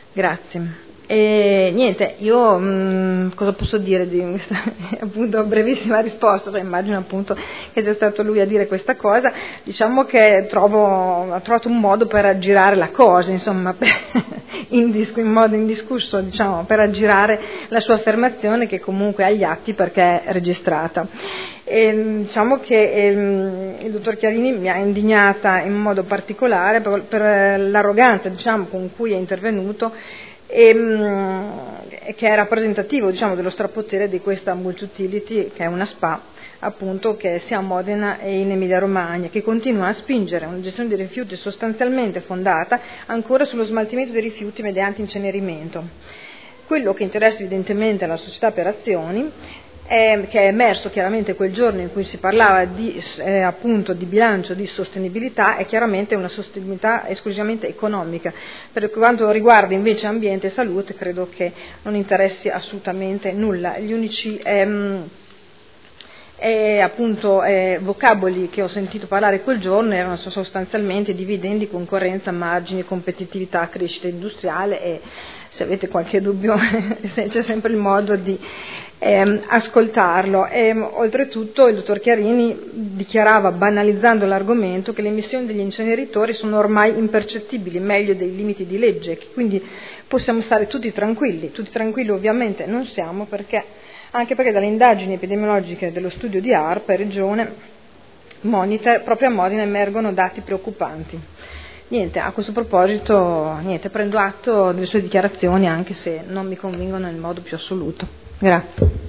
Grazie. E niente, io cosa posso dire di questa appunto brevissima risposta? Cioè, immagino appunto che sia stato lui a dire questa cosa. Diciamo che ha trovato un modo per aggirare la cosa, insomma, in modo indiscusso, diciamo, per aggirare la sua affermazione, che comunque ha gli atti perché è registrata. E diciamo che il dottor Chiarini mi ha indignata in modo particolare per l'arroganza, diciamo, con cui è intervenuto, e che è rappresentativo, diciamo, dello strapotere di questa Multiutility, che è una SpA appunto, che sia a Modena e in Emilia Romagna, che continua a spingere una gestione dei rifiuti sostanzialmente fondata ancora sullo smaltimento dei rifiuti mediante incenerimento. Quello che interessa evidentemente alla società per azioni, che è emerso chiaramente quel giorno in cui si parlava appunto di bilancio di sostenibilità, è chiaramente una sostenibilità esclusivamente economica. Per quanto riguarda invece ambiente e salute, credo che non interessi assolutamente nulla. Gli unici vocaboli che ho sentito parlare quel giorno erano sostanzialmente dividendi, concorrenza, margini, competitività, crescita industriale, e se avete qualche dubbio c'è sempre il modo di ascoltarlo. Oltretutto il dottor Chiarini dichiarava, banalizzando l'argomento, che le emissioni degli inceneritori sono ormai impercettibili, meglio dei limiti di legge, che quindi possiamo stare tutti tranquilli ovviamente non siamo, anche perché dalle indagini epidemiologiche dello studio di ARPA e Regione Monitor, proprio a Modena emergono dati preoccupanti. A questo proposito, prendo atto delle sue dichiarazioni, anche se non mi convincono nel modo più assoluto. Grazie.